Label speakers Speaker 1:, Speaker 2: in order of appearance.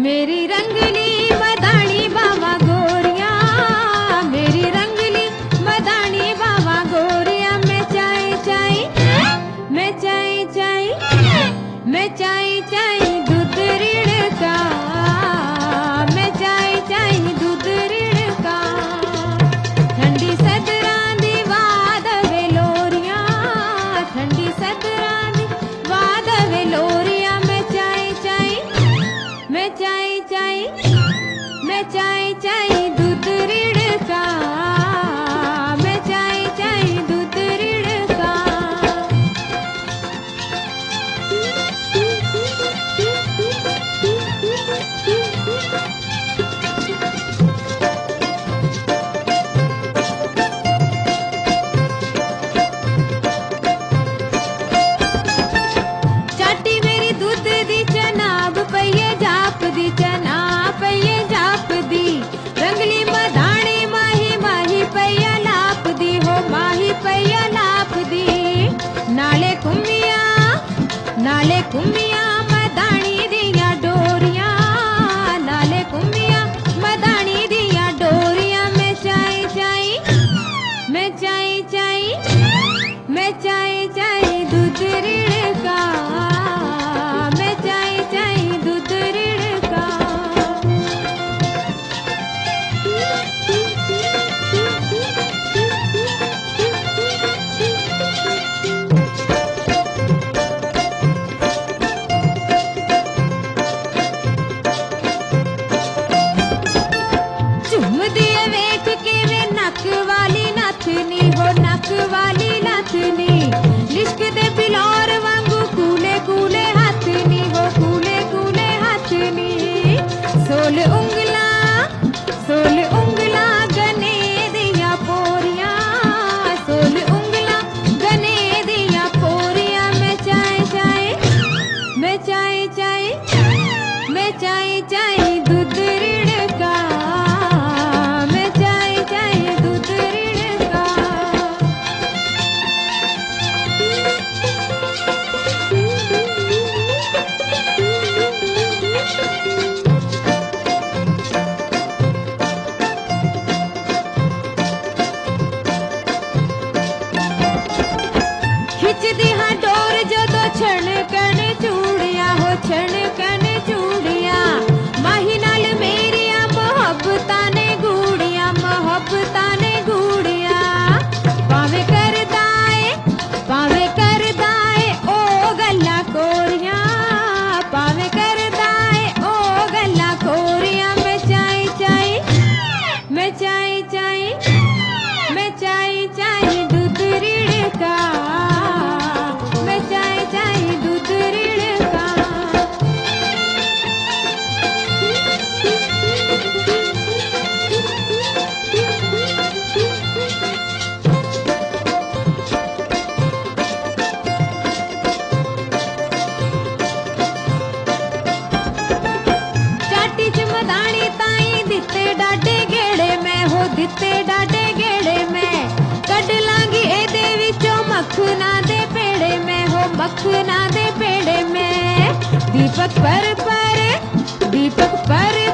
Speaker 1: मेरी रंगली मदानी बाबा गोरिया, मेरी रंगली मदानी बाबा गोरिया। मैं चाय चाय, मैं चाय चाय, मैं चाय चाय दूध रीढ़ का, मैं चाय चाय दूध रीढ़ का। ठंडी सदरां दी वाद वेलोरिया, ठंडी सदरां दी वाद वेलोरिया। मैं चाय चाय, मैं चाय चाय, मैं चाय चाय दूध रीढ़ का, मैं चाय चाय दूध रीढ़ का। चाटी मेरी दूध दी चनाब पईए जाप दी, चना पईए जाप दी। रंगली मदानी माही माही पईया लाप दी, हो माही पईया लाप दी। नाले कुम्मिया, नाले कुम्मिया मदानी दिया डोरिया, नाले कुम्मिया मदानी दिया डोरिया। मैं चाय चाय, मैं चाय चाय, मैं चाय चाय दूध रीढ़ का, मैं चाय चाय दूध रीढ़ का। चुम दिए वेख के वे नक वाली नथनी, हो नक वाली नथनी। लिश्क दे बिलौर वांगू कूले कूले हथनी, हो कूले कूले हथनी। सोल उंगला, सोल उंगला गने दिया पोरिया, सोल उंगला गने दिया पोरिया। मैं चाय चाय, मैं चाय चाय, मैं चाय चाय दूध रीढ़ का, मैं चाय चाय दूध रीढ़ का। खिच दी हाँ डोर जो दो छण कण चूड़िया, हो छण कण चूड़िया। माही नाल मेरिया मोहब्बतां ने गूड़िया, मोहब्बतां ने गूड़िया। भावें करदा ए, भावें करदा ए ओ गल्लां कोरिया, भावें करदा ए ओ गल्लां कोरिया। मैं चाय चाय, मैं चाय चाय, मैं चाय चाय दूध रीढ़ का, मैं चाय चाय दूध रीढ़ का। चाटी च मदानी ताई दिते डाडे गेड़े में, हो दिते डाडे गेड़े में। कड लांगी एदे विचों मखना दे पेड़े में, हो मखना दे पेड़े में। दीपक पर, दीपक पर